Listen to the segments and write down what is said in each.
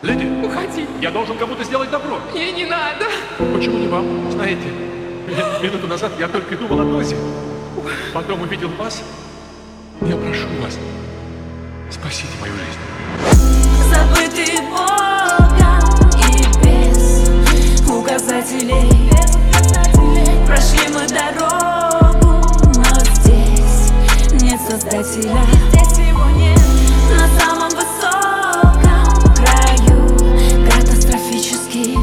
Леди, Уходи. я должен кому-то сделать добро. Мне не надо. Почему не вам? Знаете, минуту назад я только думал о Дозе. Потом увидел вас. Я прошу вас, спасите мою жизнь. Забытый Богом и без указателей, прошли мы дорогу, но здесь нет Создателя. Здесь его нет. На самом высоком краю, катастрофически,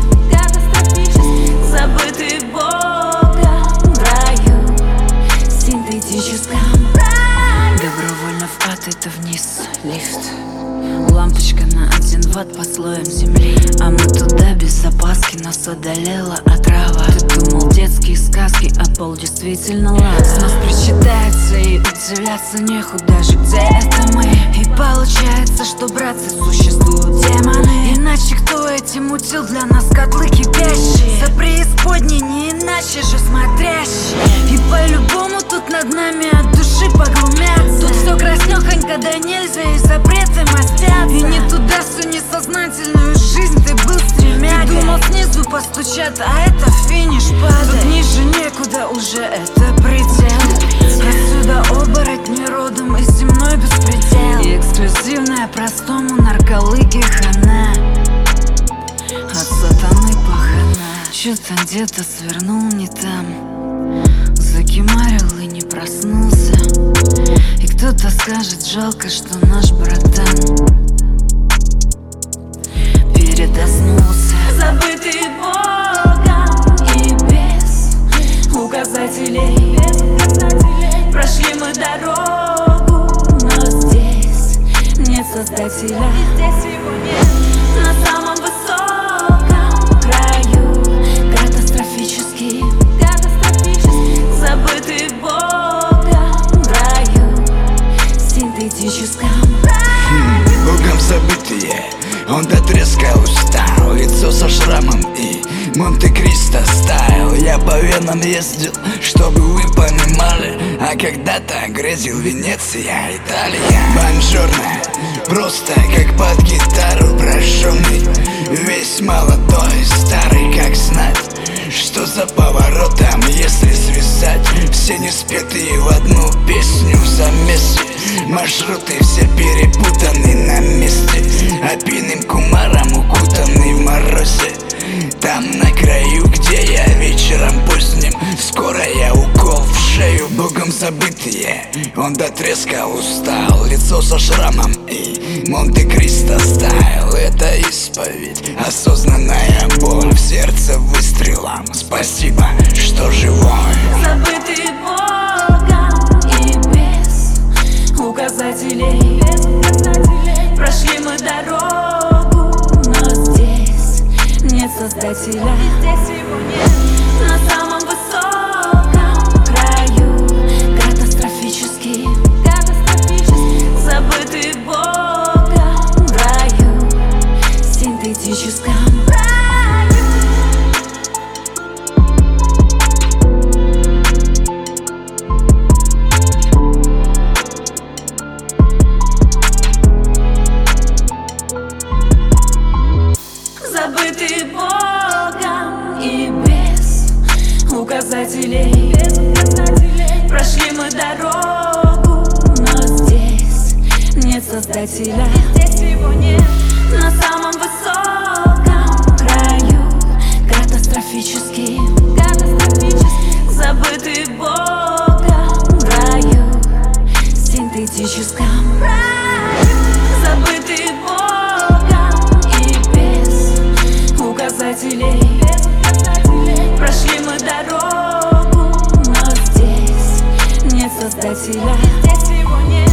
забытый Богом в раю синтетическом. Добровольно впад это вниз лифт, лампочка на 1 ватт под слоем земли. А мы туда без опаски, нас одолела отрава. Ты думал детские сказки, а пол действительно лава. С нас причитается и удивляться неху даже где это мы. И получается, что, братцы, существуют демоны. Иначе кто этим утил для нас котлы кипящие? За преисподней не иначе же смотрящие. И по-любому тут над нами от души поглумятся. Тут все краснёхонько, да нельзя, и запреты мастятся. И не туда всю несознательную жизнь ты был стремяга. Ты думал снизу постучат, а это финиш падает. Тут ниже некуда уже, это предел. Отсюда оборотни родом из земной беспредел. И эксклюзивная простому нарколыге хана от сатаны пахана. Чё-то где-то свернул не там, закимарил и не проснулся. И кто-то скажет, жалко, что наш братан передоснулся. Забытый Богом и без указателей, прошли мы дорогу, но здесь нет Создателя. Здесь его нет. На самом высоком краю, катастрофически, забытый Богом в раю синтетическом. Богом забытые, он до треска устал. Лицо со шрамом и Монте-Кристо стайл. Я по венам ездил, чтобы вы понимали. А когда-то грезил Венеция, Италия. Бонжорно, просто как под гитару прожженный. Весь молодой, старый, как знать, что за поворотом, если связать все неспетые в одну песню заместе. Маршруты все перепутаны на месте, опийным кумаром укутанный в морозе. Там на краю, где я вечером поздним, скоро я укол в шею. Богом забытые, он до треска устал. Лицо со шрамом и Монте-Кристо стайл. Это исповедь, осознанная боль в сердце выстрелом. Спасибо, что живой. Забытый Богом и без указателей, прошли мы дорогу, но здесь нет Создателя. Здесь его нет. На самом высоком краю, катастрофически, забытый Богом в раю синтетическом. Забытый Богом и без указателей, прошли мы дорогу, но здесь нет Создателя. Здесь его нет. На самом высоком краю, катастрофически, забытый Богом в раю синтетическом. Забытый Богом и без указателей, прошли мы дорогу, но здесь нет Создателя. Здесь его нет.